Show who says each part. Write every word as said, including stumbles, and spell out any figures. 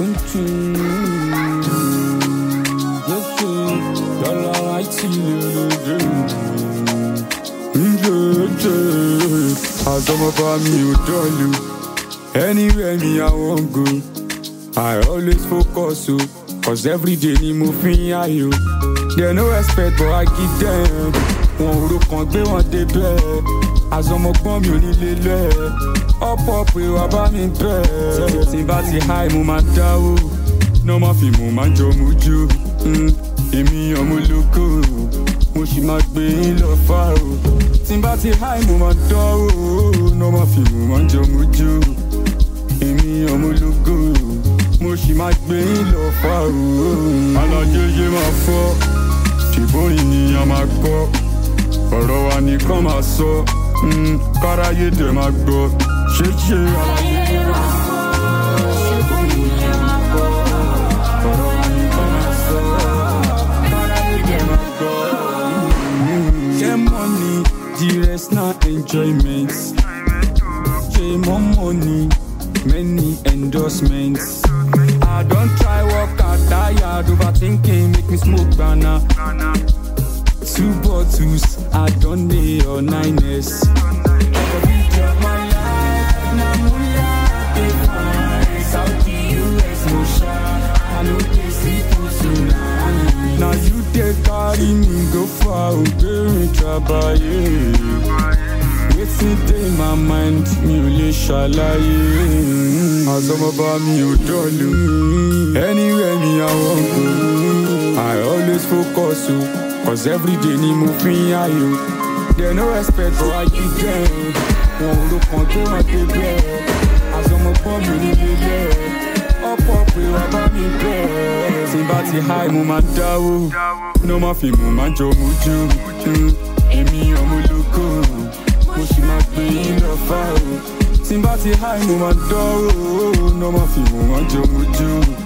Speaker 1: tuntun. Yẹ́sẹ̀ lọ́la láìsí lèrè. Njẹ́jẹ́ àzọmọba mi ò dọ́lu. Anywhere me I wan go, I always focus o. Cause everyday ni mo fi ń yáyò. They no expect but I give them. Wọ́n òru kan gbé wọn débẹ̀. Àzọmọgbọ́n mi ò ní lélẹ̀. Ọ̀pọ̀ pé wà bá mi bẹ̀. Tí n bá ti high mo máa dáwó. Nọ́mà fi mo máa jọ mojú. Èmi ọmọ ológo. Mo sì máa gbé yín lọ fà o. Tí n bá ti high mo máa dáwó. Nọ́mà fi mo máa jọ mojú. Èmi ọmọ ológo. Mo sì máa gbé yín lọ fà o. Alájẹjẹ máa fọ́. Ṣèbórin ni a máa gbọ́. Ọ̀rọ̀ wa nìkan máa sọ. Káráyé dẹ̀ máa gbọ́. Ṣé ṣe alájẹjẹ máa fọ́. Ṣèbórin ni a máa gbọ́. Ọ̀rọ̀ wa nìkan máa sọ. Káráyé dẹ̀ máa gbọ́. Ṣé money the rest na enjoyment? Ṣé more money many endorsements? I don't try work out tired overthinking make me smoke banana. Two bottles I don't need all nines. The beat of my life na mula dey fine. Saudi U S no shine. I no dey sleep for tonight. Now you dey carry me go far ogbere trabaye. Wetin dey my mind mi ò lè ṣàlàyé. Àzọmọba mi ò dọ́lu. Anywhere me I wan go, I always focus o. Cause everyday ni mo fi ń yáyò. They no expect but I give them. Wọ́n òru kan gbé wọn débẹ̀. Àzọmọgbọ́n mi ò ní lélẹ̀. Ọ̀pọ̀ pé wà bá mi bẹ̀. Tí n bá ti high mo máa dáwó. Nọ́mà fi mo máa jọ mojú. Èmi ọmọ ológo. Mo sì máa gbé yín lọ fà o. Tí n bá ti high mo máa dánwò. Nọ́mà fi mo máa jọ mojú.